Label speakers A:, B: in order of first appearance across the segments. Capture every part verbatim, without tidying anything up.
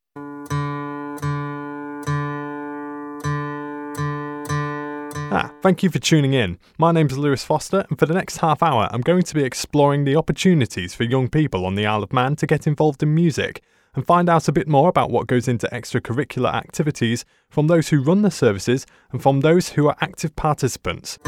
A: Ah, thank you for tuning in. My name's Lewis Foster, and for the next half hour I'm going to be exploring the opportunities for young people on the Isle of Man to get involved in music and find out a bit more about what goes into extracurricular activities from those who run the services and from those who are active participants.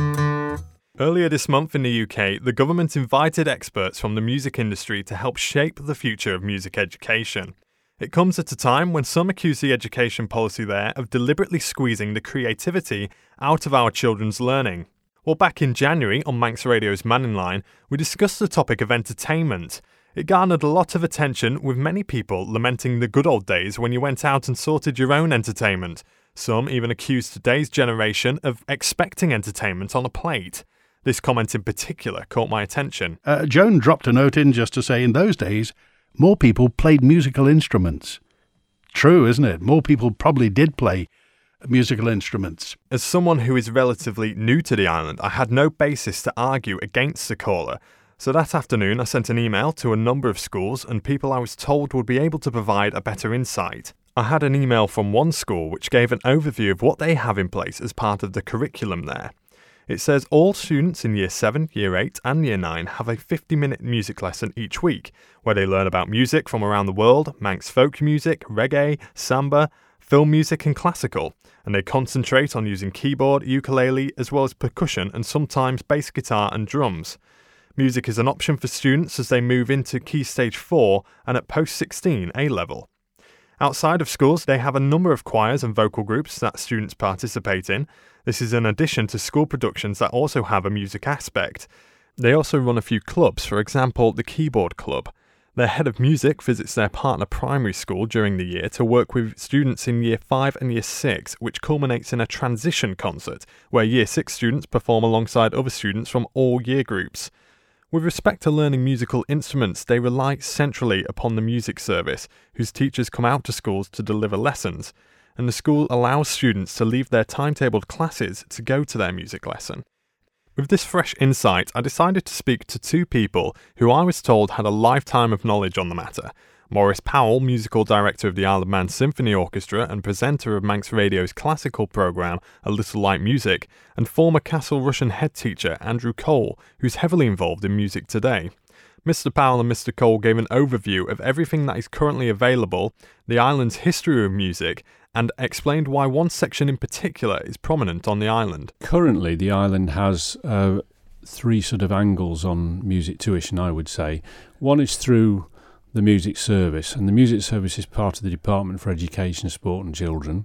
A: Earlier this month in the U K, the government invited experts from the music industry to help shape the future of music education. It comes at a time when some accuse the education policy there of deliberately squeezing the creativity out of our children's learning. Well, back in January on Manx Radio's Manning Line, we discussed the topic of entertainment. It garnered a lot of attention, with many people lamenting the good old days when you went out and sorted your own entertainment. Some even accused today's generation of expecting entertainment on a plate. This comment in particular caught my attention.
B: Uh, Joan dropped a note in just to say in those days, more people played musical instruments. True, isn't it? More people probably did play musical instruments.
A: As someone who is relatively new to the island, I had no basis to argue against the caller. So that afternoon I sent an email to a number of schools and people I was told would be able to provide a better insight. I had an email from one school which gave an overview of what they have in place as part of the curriculum there. It says all students in Year seven, Year eight and Year nine have a fifty minute music lesson each week, where they learn about music from around the world, Manx folk music, reggae, samba, film music and classical, and they concentrate on using keyboard, ukulele, as well as percussion and sometimes bass guitar and drums. Music is an option for students as they move into Key Stage four and at Post sixteen A-level. Outside of schools, they have a number of choirs and vocal groups that students participate in. This is in addition to school productions that also have a music aspect. They also run a few clubs, for example, the Keyboard Club. Their head of music visits their partner primary school during the year to work with students in Year five and Year six, which culminates in a transition concert, where Year six students perform alongside other students from all year groups. With respect to learning musical instruments, they rely centrally upon the music service, whose teachers come out to schools to deliver lessons, and the school allows students to leave their timetabled classes to go to their music lesson. With this fresh insight, I decided to speak to two people who I was told had a lifetime of knowledge on the matter. Maurice Powell, musical director of the Isle of Man Symphony Orchestra and presenter of Manx Radio's classical programme A Little Light Music, and former Castle Rushen head teacher Andrew Cole, who's heavily involved in music today. Mister Powell and Mister Cole gave an overview of everything that is currently available, the island's history of music, and explained why one section in particular is prominent on the island.
C: Currently, the island has uh, three sort of angles on music tuition, I would say. One is through the music service, and the music service is part of the Department for Education, Sport and Children,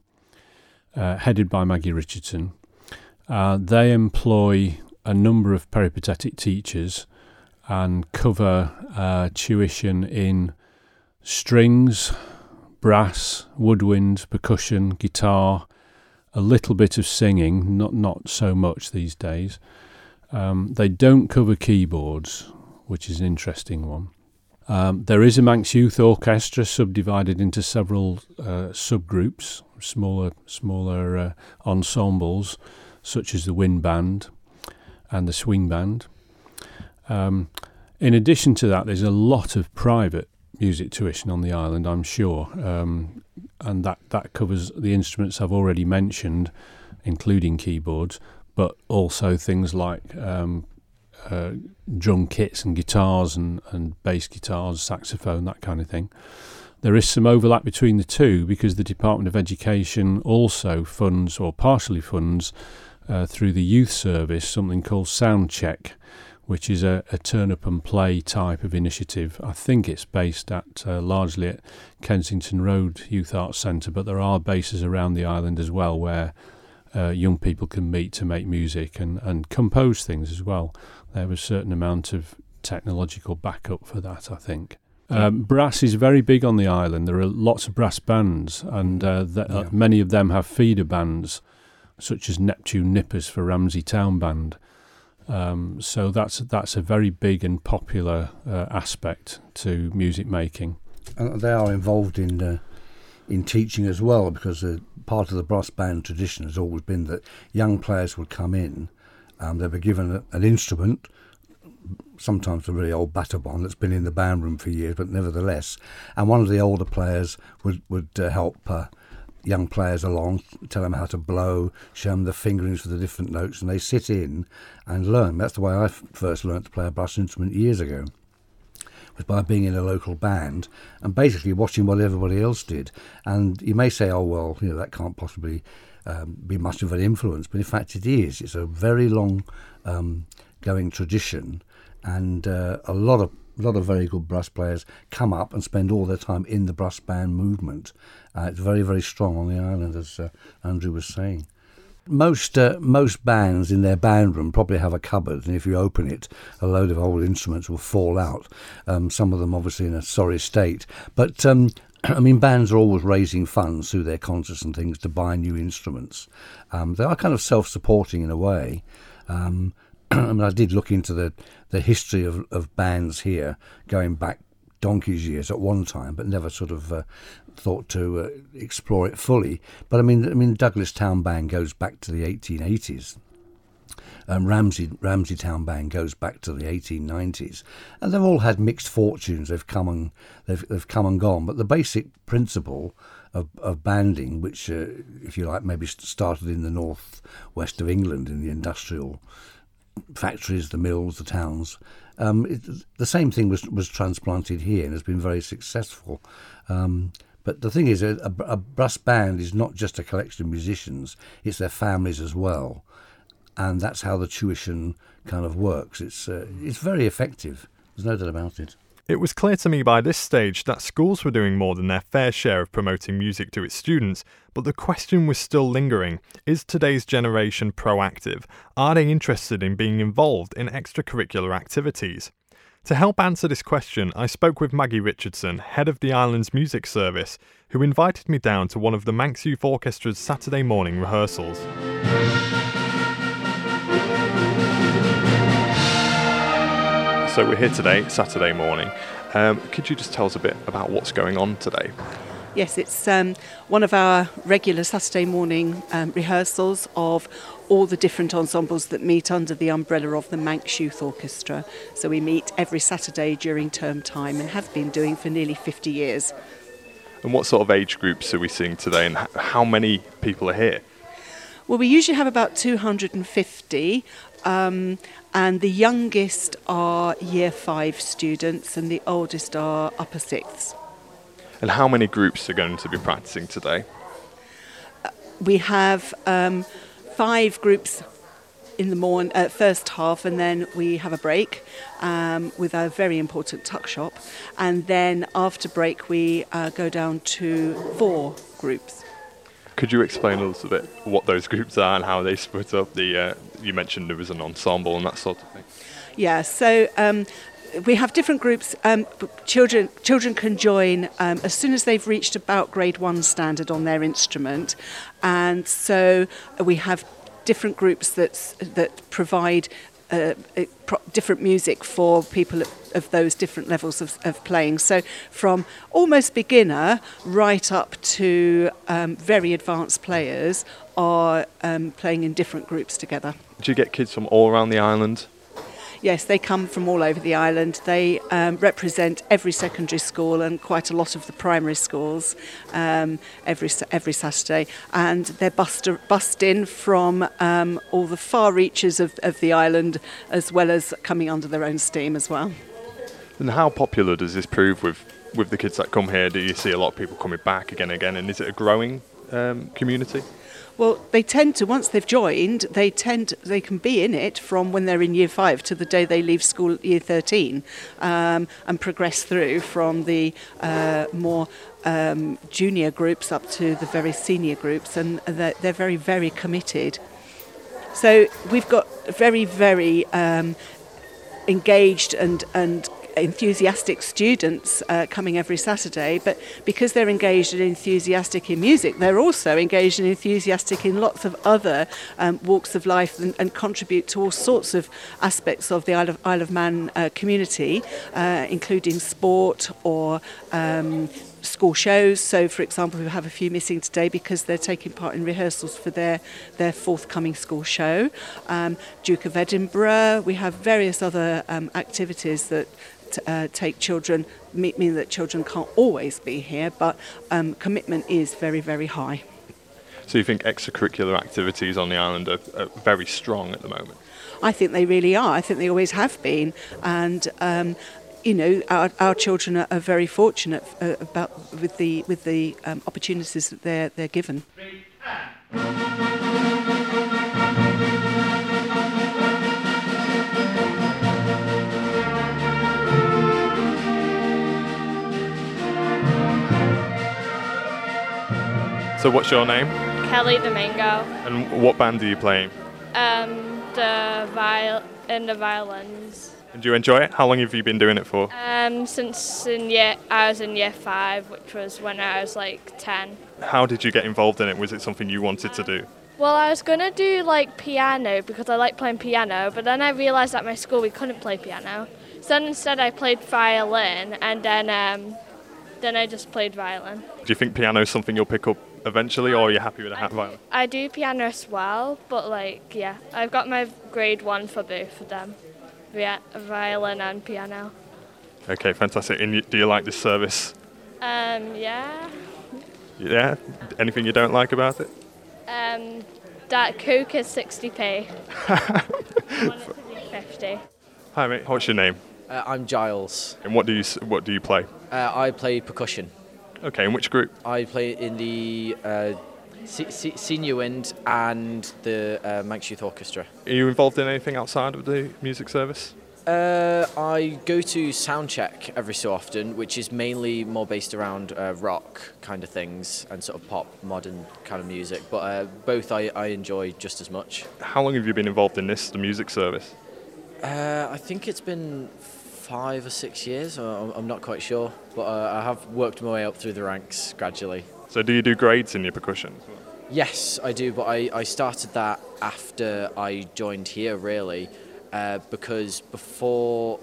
C: uh, headed by Maggie Richardson. Uh, they employ a number of peripatetic teachers and cover uh, tuition in strings, brass, woodwind, percussion, guitar, a little bit of singing, not not so much these days. Um, they don't cover keyboards, which is an interesting one. Um, there is a Manx Youth Orchestra subdivided into several uh, subgroups, smaller smaller uh, ensembles, such as the Wind Band and the Swing Band. Um, in addition to that, there's a lot of private music tuition on the island, I'm sure, um, and that, that covers the instruments I've already mentioned, including keyboards, but also things like um, uh, drum kits and guitars and, and bass guitars, saxophone, that kind of thing. There is some overlap between the two because the Department of Education also funds, or partially funds, uh, through the youth service, something called Sound Check, which is a, a turn-up-and-play type of initiative. I think it's based at uh, largely at Kensington Road Youth Arts Centre, but there are bases around the island as well where uh, young people can meet to make music and, and compose things as well. There was a certain amount of technological backup for that, I think. Um, brass is very big on the island. There are lots of brass bands, and uh, th- yeah. uh, many of them have feeder bands, such as Neptune Nippers for Ramsey Town Band. Um, so that's that's a very big and popular uh, aspect to music making.
D: And they are involved in uh, in teaching as well, because uh, part of the brass band tradition has always been that young players would come in, um, they were given a, an instrument, sometimes a really old batterbon that's been in the band room for years, but nevertheless. And one of the older players would, would uh, help uh, young players along, tell them how to blow, show them the fingerings for the different notes, and they sit in and learn. That's the way I f- first learned to play a brass instrument years ago, was by being in a local band and basically watching what everybody else did. And you may say, oh, well, you know, that can't possibly um, be much of an influence, but in fact it is. It's a very long um, going tradition, and uh, a lot of a lot of very good brass players come up and spend all their time in the brass band movement. Uh, it's very, very strong on the island, as uh, Andrew was saying. Most uh, most bands in their band room probably have a cupboard, and if you open it, a load of old instruments will fall out. Um, some of them obviously in a sorry state. But, um, I mean, bands are always raising funds through their concerts and things to buy new instruments. Um, they are kind of self-supporting in a way. Um, I mean, I did look into the, the history of, of bands here, going back donkey's years at one time, but never sort of uh, thought to uh, explore it fully. But I mean, I mean, Douglas Town Band goes back to the eighteen eighties. Um, Ramsey Ramsey Town Band goes back to the eighteen nineties, and they've all had mixed fortunes. They've come and they've they've come and gone. But the basic principle of, of banding, which, uh, if you like, maybe started in the north west of England in the industrial factories, the mills, the towns. Um, it, the same thing was was transplanted here and has been very successful. Um, but the thing is, a, a brass band is not just a collection of musicians; it's their families as well, and that's how the tuition kind of works. It's uh, it's very effective. There's no doubt about it.
A: It was clear to me by this stage that schools were doing more than their fair share of promoting music to its students, but the question was still lingering. Is today's generation proactive? Are they interested in being involved in extracurricular activities? To help answer this question, I spoke with Maggie Richardson, head of the island's music service, who invited me down to one of the Manx Youth Orchestra's Saturday morning rehearsals. So we're here today, Saturday morning. Um, could you just tell us a bit about what's going on today?
E: Yes, it's um, one of our regular Saturday morning um, rehearsals of all the different ensembles that meet under the umbrella of the Manx Youth Orchestra. So we meet every Saturday during term time and have been doing for nearly fifty years.
A: And what sort of age groups are we seeing today, and how many people are here?
E: Well, we usually have about two hundred fifty, um, and the youngest are year five students and the oldest are upper sixths.
A: And how many groups are going to be practicing today?
E: Uh, we have um, five groups in the morning, uh, first half, and then we have a break um, with a very important tuck shop. And then after break, we uh, go down to four groups.
A: Could you explain a little bit what those groups are and how they split up? The uh, you mentioned there was an ensemble and that sort of thing.
E: Yeah, so um, we have different groups. Um, children children can join um, as soon as they've reached about grade one standard on their instrument, and so we have different groups that that provide uh, pro- different music for people of, of those different levels of, of playing. So from almost beginner right up to um, very advanced players are um, playing in different groups together.
A: Do you get kids from all around the island?
E: Yes, they come from all over the island. They um, represent every secondary school and quite a lot of the primary schools um, every every Saturday. And they're bussed, bussed in from um, all the far reaches of, of the island, as well as coming under their own steam as well.
A: And how popular does this prove with, with the kids that come here? Do you see a lot of people coming back again and again? And is it a growing um, community?
E: Well, they tend to, once they've joined, they tend they can be in it from when they're in year five to the day they leave school at year thirteen, um, and progress through from the uh, more um, junior groups up to the very senior groups, and they're, they're very, very committed. So we've got very, very um, engaged and, and enthusiastic students uh, coming every Saturday, but because they're engaged and enthusiastic in music, they're also engaged and enthusiastic in lots of other um, walks of life and, and contribute to all sorts of aspects of the Isle of, Isle of Man uh, community, uh, including sport or um, school shows. So, for example, we have a few missing today because they're taking part in rehearsals for their, their forthcoming school show. Um, Duke of Edinburgh, we have various other um, activities that t- uh, take children, mean, mean that children can't always be here, but um, commitment is very, very high.
A: So you think extracurricular activities on the island are, are very strong at the moment?
E: I think they really are. I think they always have been. And um, you know, our, our children are, are very fortunate uh, about with the with the um, opportunities that they're they're given.
A: So what's your name?
F: Kelly Domingo.
A: And what band are you playing?
F: Um, the viol in the violins.
A: And do you enjoy it? How long have you been doing it for?
F: Um, since in year I was in year five, which was when I was like ten.
A: How did you get involved in it? Was it something you wanted to do?
F: Well, I was gonna do like piano because I like playing piano, but then I realised at my school we couldn't play piano. So then instead I played violin, and then um, then I just played violin.
A: Do you think piano is something you'll pick up eventually, or are you happy with a hat violin?
F: I do piano as well, but like yeah, I've got my grade one for both of them, yeah, violin and piano.
A: Okay, fantastic. And you, do you like this service?
F: Um, yeah.
A: Yeah. Anything you don't like about it?
F: Um, that Coke is sixty p. I want it to be fifty.
A: Hi mate, what's your name?
G: Uh, I'm Giles.
A: And what do you s- what do you play?
G: Uh, I play percussion.
A: Okay, in which group?
G: I play in the uh, se- se- senior wind and the uh, Manx Youth Orchestra.
A: Are you involved in anything outside of the music service?
G: Uh, I go to Soundcheck every so often, which is mainly more based around uh, rock kind of things and sort of pop, modern kind of music. But uh, both I, I enjoy just as much.
A: How long have you been involved in this, the music service?
G: Uh, I think it's been five or six years. I'm I'm not quite sure, but uh, I have worked my way up through the ranks gradually.
A: So do you do grades in your percussion?
G: Yes, I do, but I, I started that after I joined here, really, uh, because before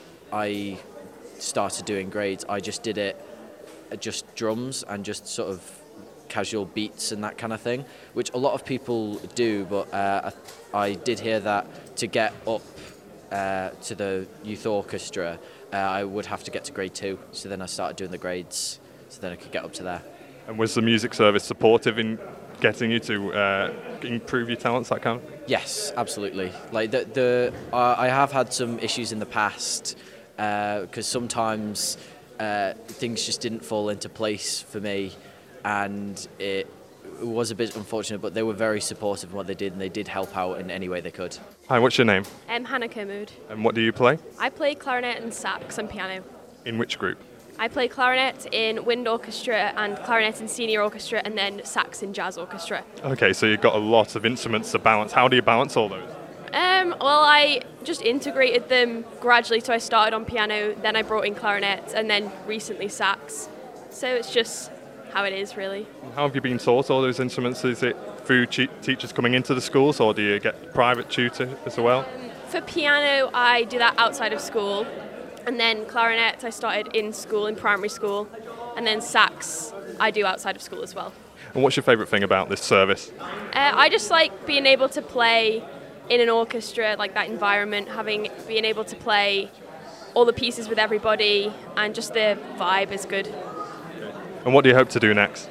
G: I started doing grades, I just did it, uh, just drums and just sort of casual beats and that kind of thing, which a lot of people do, but uh, I, I did hear that to get up uh, to the youth orchestra, uh, I would have to get to grade two, so then I started doing the grades, so then I could get up to there.
A: And was the music service supportive in getting you to uh, improve your talents, that kind of thing?
G: Yes, absolutely. Like the the uh, I have had some issues in the past because uh, sometimes uh, things just didn't fall into place for me, and it was a bit unfortunate. But they were very supportive in what they did, and they did help out in any way they could.
A: Hi, what's your name?
H: I'm Hannah Kermood.
A: And what do you play?
H: I play clarinet and sax and piano.
A: In which group?
H: I play clarinet in wind orchestra and clarinet in senior orchestra, and then sax in jazz orchestra.
A: Okay, so you've got a lot of instruments to balance. How do you balance all those?
H: Um, well, I just integrated them gradually. So I started on piano, then I brought in clarinet, and then recently sax. So it's just how it is, really.
A: How have you been taught all those instruments? Is it through che- teachers coming into the schools, or do you get private tutor as well?
H: Um, for piano, I do that outside of school. And then clarinet, I started in school, in primary school. And then sax, I do outside of school as well.
A: And what's your favourite thing about this service?
H: Uh, I just like being able to play in an orchestra, like that environment, having being able to play all the pieces with everybody, and just the vibe is good.
A: And what do you hope to do next?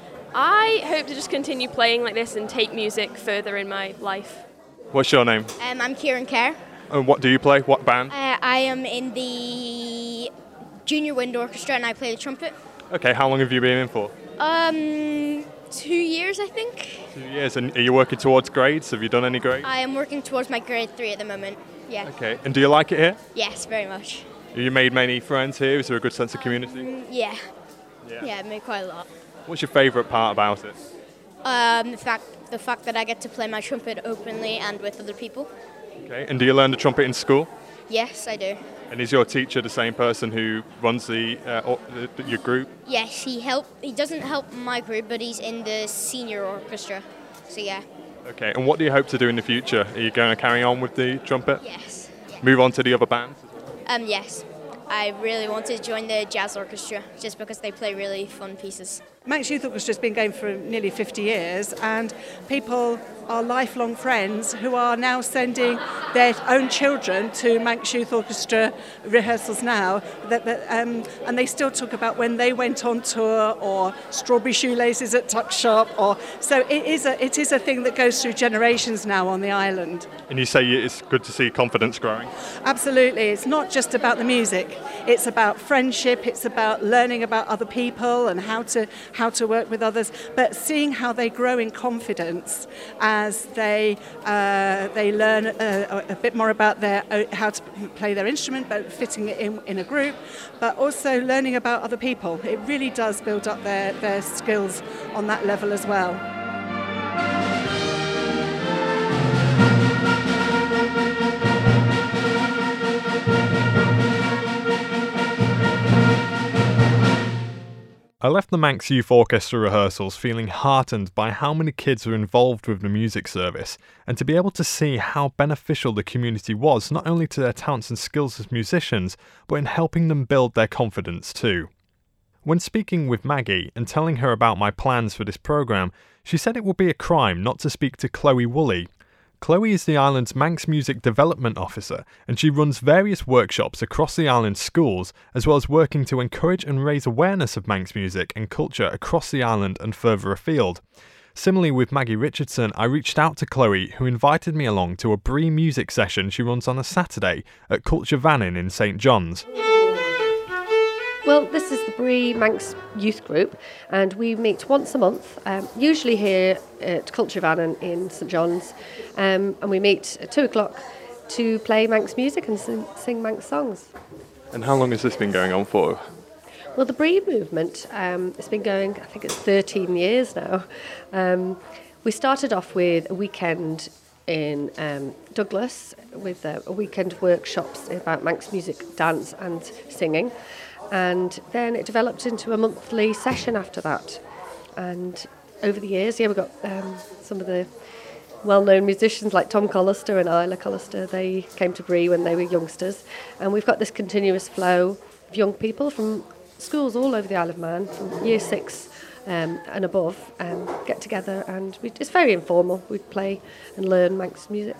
H: I hope to just continue playing like this and take music further in my life.
A: What's your name?
I: Um, I'm Kieran Kerr.
A: And what do you play? What band?
I: Uh, I am in the Junior Wind Orchestra and I play the trumpet.
A: Okay, how long have you been in for?
I: Um, two years, I think.
A: Two years. And are you working towards grades? Have you done any grades?
I: I am working towards my grade three at the moment. Yeah.
A: Okay. And do you like it here?
I: Yes, very much.
A: Have you made many friends here? Is there a good sense of community?
I: Mm, yeah.
A: Yeah.
I: Yeah, I made quite a lot.
A: What's your favourite part about it?
I: Um, the fact the fact that I get to play my trumpet openly and with other people.
A: Okay. And do you learn the trumpet in school?
I: Yes, I do.
A: And is your teacher the same person who runs the, uh, or, the your group?
I: Yes, he help. He doesn't help my group, but he's in the senior orchestra. So yeah.
A: Okay. And what do you hope to do in the future? Are you going to carry on with the trumpet?
I: Yes.
A: Move on to the other bands?
I: Um, yes. I really wanted to join the jazz orchestra just because they play really fun pieces.
E: Manx Youth Orchestra has been going for nearly fifty years, and people are lifelong friends who are now sending their own children to Manx Youth Orchestra rehearsals now, that, that, um, and they still talk about when they went on tour, or strawberry shoelaces at Tuck Shop, or so it is a it is a thing that goes through generations now on the island.
A: And you say it's good to see confidence growing?
E: Absolutely. It's not just about the music. It's about friendship. It's about learning about other people and how to how to work with others. But seeing how they grow in confidence as they uh, they learn a, a bit more about their how to play their instrument, but fitting it in in a group, but also learning about other people. It really does build up their their skills on that level as well.
A: I left the Manx Youth Orchestra rehearsals feeling heartened by how many kids were involved with the music service, and to be able to see how beneficial the community was not only to their talents and skills as musicians, but in helping them build their confidence too. When speaking with Maggie and telling her about my plans for this programme, she said it would be a crime not to speak to Chloe Woolley. Chloe is the island's Manx Music Development Officer, and she runs various workshops across the island's schools, as well as working to encourage and raise awareness of Manx music and culture across the island and further afield. Similarly with Maggie Richardson, I reached out to Chloe, who invited me along to a Bree music session she runs on a Saturday at Culture Vannin in St John's.
J: Well, this is the Bree Manx Youth Group, and we meet once a month, um, usually here at Culture Vannin in St John's, um, and we meet at two o'clock to play Manx music and sing, sing Manx songs.
A: And how long has this been going on for?
J: Well, the Bree movement, um, it's been going, I think it's thirteen years now. Um, we started off with a weekend in um, Douglas with uh, a weekend workshops about Manx music, dance and singing. And then it developed into a monthly session after that. And over the years, yeah, we've got um, some of the well-known musicians like Tom Collister and Isla Collister. They came to Bree when they were youngsters. And we've got this continuous flow of young people from schools all over the Isle of Man, from year six um, and above, um, get together. And we, it's very informal. We play and learn Manx music.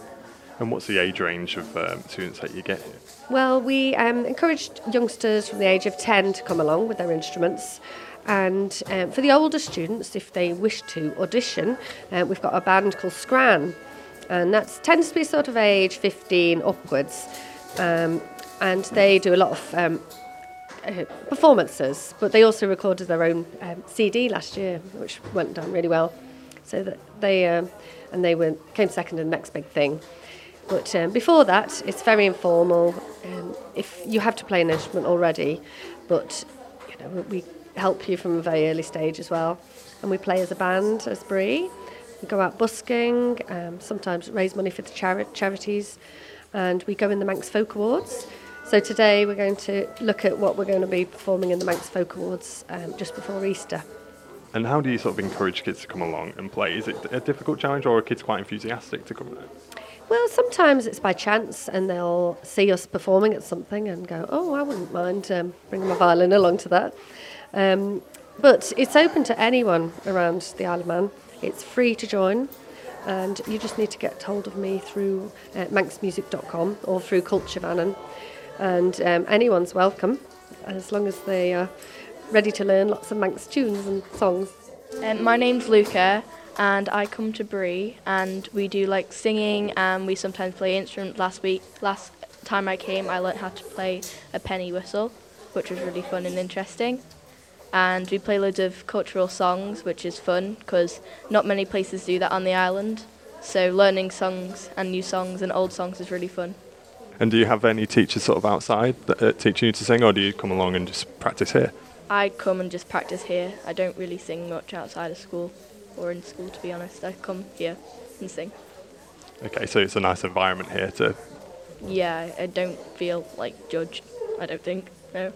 A: And what's the age range of um, students that you get here?
J: Well, we um, encouraged youngsters from the age of ten to come along with their instruments. And um, for the older students, if they wish to audition, uh, we've got a band called Scran. And that tends to be sort of age fifteen upwards. Um, and they do a lot of um, uh, performances, but they also recorded their own um, C D last year, which went down really well. So that they, um, and they were came second in the next big thing. But um, before that, it's very informal. Um, if you have to play an instrument already, but you know, we help you from a very early stage as well. And we play as a band, as Bree. We go out busking, um, sometimes raise money for the chari- charities, and we go in the Manx Folk Awards. So today we're going to look at what we're going to be performing in the Manx Folk Awards um, just before Easter.
A: And how do you sort of encourage kids to come along and play? Is it a difficult challenge, or are kids quite enthusiastic to come there?
J: Well, sometimes it's by chance, and they'll see us performing at something and go, oh, I wouldn't mind um, bringing my violin along to that. Um, but it's open to anyone around the Isle of Man. It's free to join, and you just need to get hold of me through uh, manx music dot com or through Culture Vannin. And um, anyone's welcome, as long as they are ready to learn lots of Manx tunes and songs.
K: Um, my name's Luca, and I come to Bree, and we do like singing, and we sometimes play instruments. Last week, last time I came, I learnt how to play a penny whistle, which was really fun and interesting. And we play loads of cultural songs, which is fun because not many places do that on the island. So learning songs and new songs and old songs is really fun.
A: And do you have any teachers sort of outside that are teaching you to sing, or do you come along and just practice here?
K: I come and just practice here. I don't really sing much outside of school or in school, to be honest. I come here and sing.
A: Okay, so it's a nice environment here to...
K: Yeah, I don't feel like judged, I don't think, no.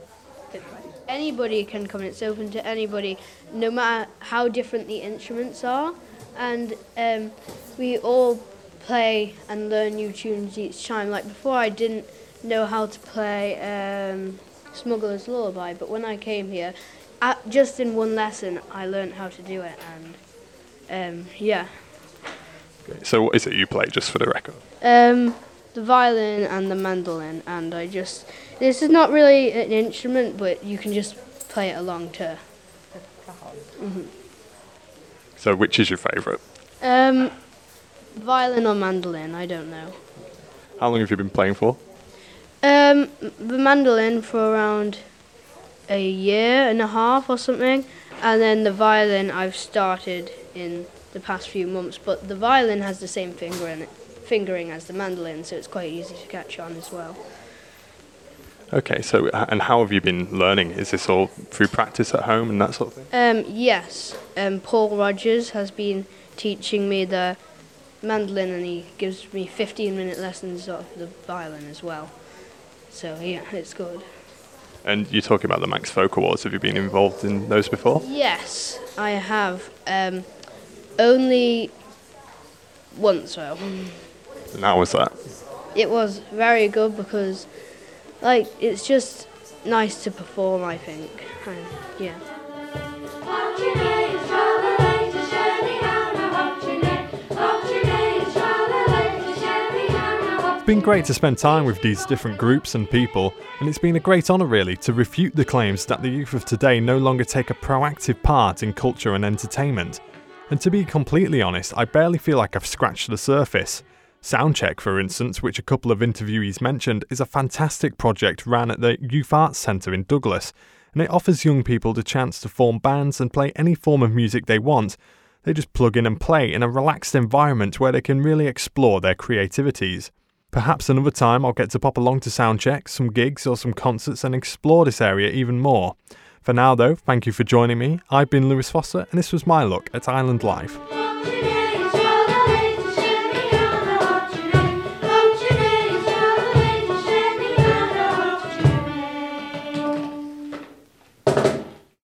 L: Anybody can come, it's open to anybody, no matter how different the instruments are. And um, we all play and learn new tunes each time. Like before, I didn't know how to play um, Smuggler's Lullaby, but when I came here, at, just in one lesson, I learned how to do it, and um, yeah.
A: Okay. So what is it you play, just for the record?
L: Um, the violin and the mandolin, and I just, this is not really an instrument, but you can just play it along to. Mm-hmm.
A: So which is your favourite?
L: Um, violin or mandolin, I don't know.
A: How long have you been playing for?
L: Um, the mandolin for around a year and a half or something, and then the violin I've started in the past few months, but the violin has the same finger in it, fingering as the mandolin, so it's quite easy to catch on as well.
A: Okay, so uh, and how have you been learning? Is this all through practice at home and that sort of thing?
L: Um, yes, um, Paul Rogers has been teaching me the mandolin, and he gives me fifteen minute lessons of the violin as well. So yeah, it's good.
A: And you're talking about the Max Folk Awards. Have you been involved in those before?
L: Yes, I have. Um, only once though.
A: And how was that?
L: It was very good because, like, it's just nice to perform, I think. And, yeah.
A: It's been great to spend time with these different groups and people, and it's been a great honour really to refute the claims that the youth of today no longer take a proactive part in culture and entertainment. And to be completely honest, I barely feel like I've scratched the surface. Soundcheck, for instance, which a couple of interviewees mentioned, is a fantastic project ran at the Youth Arts Centre in Douglas, and it offers young people the chance to form bands and play any form of music they want. They just plug in and play in a relaxed environment where they can really explore their creativities. Perhaps another time I'll get to pop along to Soundcheck, some gigs or some concerts and explore this area even more. For now though, thank you for joining me. I've been Lewis Foster and this was my look at Island Life.